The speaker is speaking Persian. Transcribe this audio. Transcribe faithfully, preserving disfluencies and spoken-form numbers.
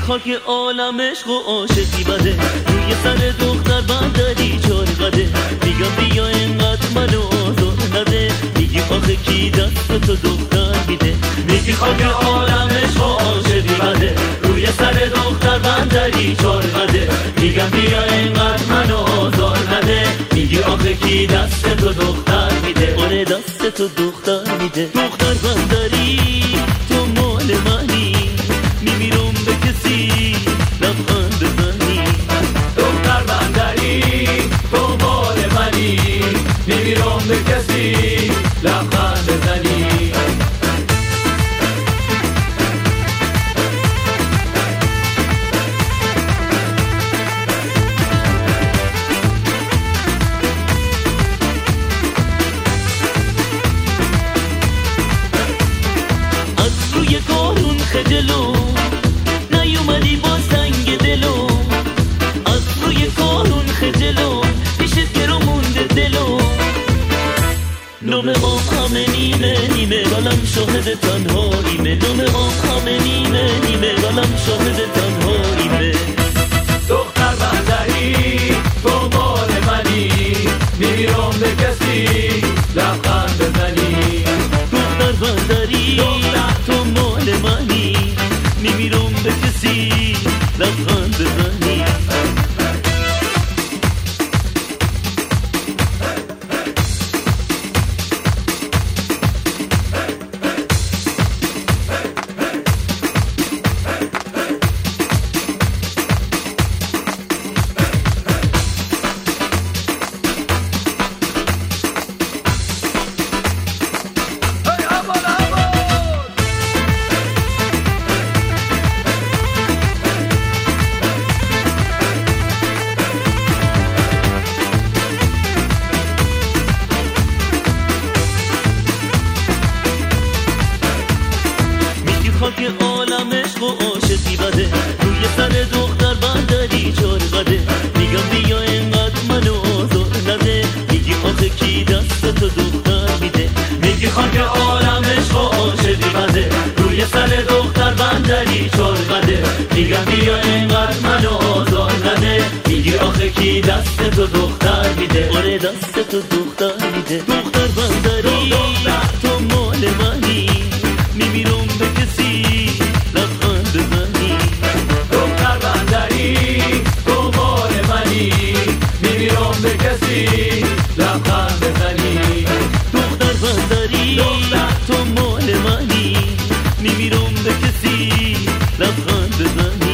خاک عالم عشق و عاشقی بده، روی سر دختر بندری چار قده، میگم بیا اینقدر منو آزار نده، میگی آخه کی دست تو دختر میده. میگی خاک عالم عشق و عاشقی بده، روی سر دختر بندری چار قده، میگم بیا اینقدر منو آزار نده، میگی آخه کی دست تو دختر میده. آره دست تو دختر میده. دختر بندری تو مال منی، میمیرم به کسی لبخند بزنی. دختر بندری تو مال منی، میمیرم به کسی لبخند بزنی. از روی کارون خجلو نیومدی با سنگ دلو، از روی کارون خجلو پیشت گرو مونده دلو. نام ما همه نیمه نیمه قلم شاهد تنهاییمه، نام ما همه نیمه نیمه قلم شاهد تنهاییمه. دختر بندری تو مال منی، میمیرم به کسی لبخند بزنی. دختر بندری تو مال منی، میمیرم به کسی لبخند بزنی. خاک عالم عشق و عاشقی بده، روی سر دختر بندری چار قده، میگم بیا اینقدر منو آزار نده، میگی آخه کی دست تو دختر میده. میگی خاک عالم عشق و عاشقی بده، روی سر دختر بندری چار قده، میگم بیا اینقدر منو آزار نده، میگی آخه کی دست تو دختر میده. آره دست تو دختر میده. دختر بندری تو مال منی، میمیرم به کسی لبخند بزنی. دختر بندری تو مال منی، میمیرم به کسی لبخند بزنی. دختر بندری تو مال منی، میمیرم به کسی لبخند بزنی.